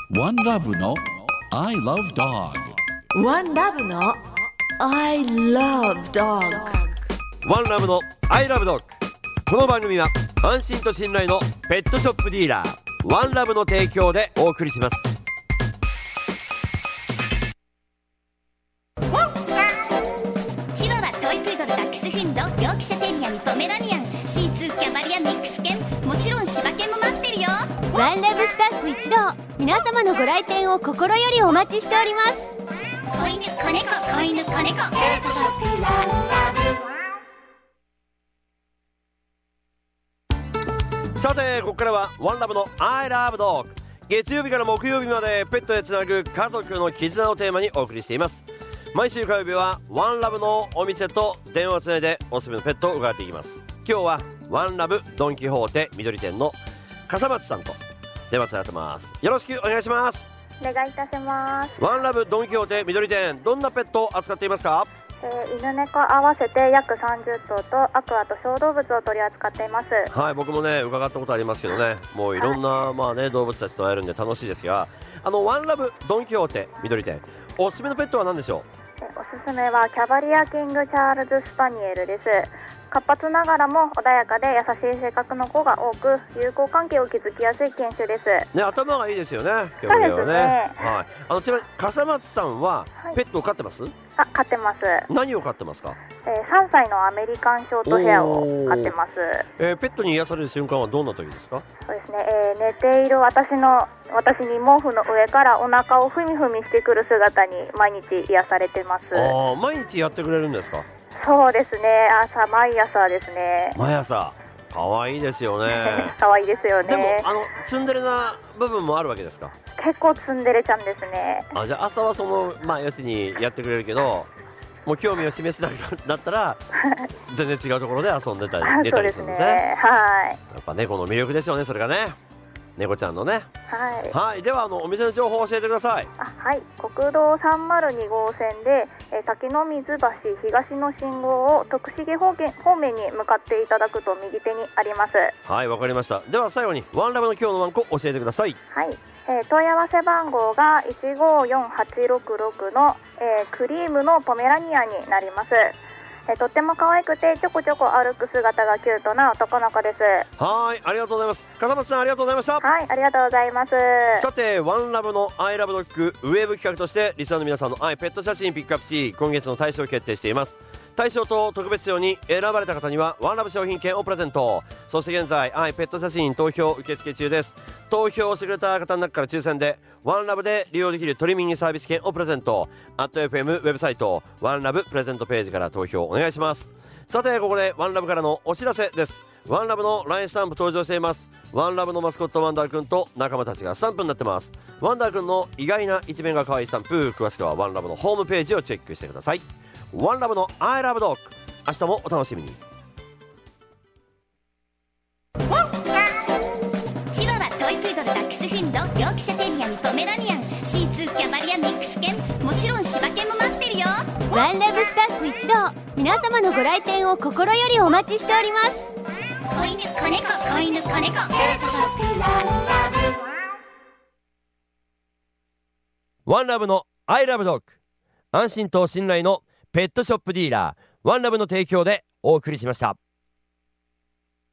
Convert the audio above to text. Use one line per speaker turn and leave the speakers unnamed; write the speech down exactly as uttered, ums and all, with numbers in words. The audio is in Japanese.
ワンラブの I love dog。
ワンラブの I love dog。
ワンラブの I love dog。 この番組は安心と信頼のペットショップディーラーワンラブの提供でお送りします。
チワワ、トイプードル、ダックスフンド、ヨークシャテリアにポメラニアン、シーツー、キャバリア、ミックス犬、もちろん柴犬も待ってるよ。
ワンラブスタッフ一同、皆様のご来店を心よりお待ちしております。
子犬、子猫、子犬、子猫、ペットショップワンラ
ブ。さてここからはワンラブの I love dog。 月曜日から木曜日までペットへつなぐ家族の絆をテーマにお送りしています。毎週火曜日はワンラブのお店と電話をつないでおすすめのペットを伺っていきます。今日はワンラブドンキホーテ緑店の笠松さんと電話つながってます。よろしくお願いします。
お願いいたします。
ワンラブドンキホーテ緑店、どんなペットを扱っていますか？
えー、犬猫合わせて約さんじゅっとうとアクアと小動物を取り扱っています。
はい、僕もね伺ったことありますけどね、もういろんな、はい、まあね動物たちと会えるんで楽しいですが、あのワンラブドンキホーテ緑店、おすすめのペットは何でしょう？
えー、おすすめはキャバリアキングチャールズスパニエルです。活発ながらも穏やかで優しい性格の子が多く、友好関係を築きやすい犬種です。
ね、頭がいいですよね。
そうですね。
はい。あのちなみに笠松さんはペットを飼ってます？
はい、あ、飼ってます。
何を飼ってますか？
えー、さんさいのアメリカンショートヘアを飼ってます。
えー、ペットに癒される瞬間はどんな時ですか？
そうですね、えー、寝ている私の私に毛布の上からお腹をふみふみしてくる姿に毎日癒されてます。
あ、毎日やってくれるんですか？
そうですね、朝毎朝ですね。
毎朝、可愛いですよね。
可愛いですよね。
でもあのツンデレな部分もあるわけですか？
結構ツンデレちゃんですね。
あ、じゃあ朝はそのまあ要するにやってくれるけど、もう興味を示すだけだったら全然違うところで遊んでたり寝たりするんですね。
そうですね、はい。
やっぱ猫の魅力ですよね、それがね。猫ちゃんのね。
はい。
はい、ではあのお店の情報を教えてください。
あ、はい。国道さんまるにごうせんで、えー、滝の水橋東の信号を徳重方面方面に向かっていただくと右手にあります。
はい、わかりました。では最後にワンラブの今日のワンコ教えてください。
はい。えー、問い合わせ番号がいちごよんはちろくろくの、えー、クリームのポメラニアンになります。えー、とっても可愛くてちょこちょこ歩く姿がキュートな男の子です。
はい、ありがとうございます。笠松さん、ありがとうございました。
はい、ありがとうございます。
さてワンラブの I love dog ウェブ企画としてリスナーの皆さんの愛ペット写真ピックアップし、今月の大賞を決定しています。大賞と特別賞に選ばれた方にはワンラブ商品券をプレゼント。そして現在愛ペット写真投票受付中です。投票してくれた方の中から抽選でワンラブで利用できるトリミングサービス券をプレゼント。アット エフエム ウェブサイトワンラブプレゼントページから投票お願いします。さてここでワンラブからのお知らせです。ワンラブの ライン スタンプ登場しています。ワンラブのマスコットワンダーくんと仲間たちがスタンプになってます。ワンダーくんの意外な一面が可愛いスタンプ、詳しくはワンラブのホームページをチェックしてください。ワンラブの I love dog、 明日もお楽しみに。
チワワ、トイプードル、ダックスフンド、ヨークシャテリアにポメラニアン、シーツー、キャバリア、ミックス犬、もちろん柴犬も待ってるよ。
ワンラブスタッフ一同、皆様のご来店を心よりお待ちしております。
子犬、子猫、子犬、子猫、ペットショップワンラ
ブ。ワンラブの I love dog、 安心と信頼のペットショップディーラーワンラブの提供でお送りしました。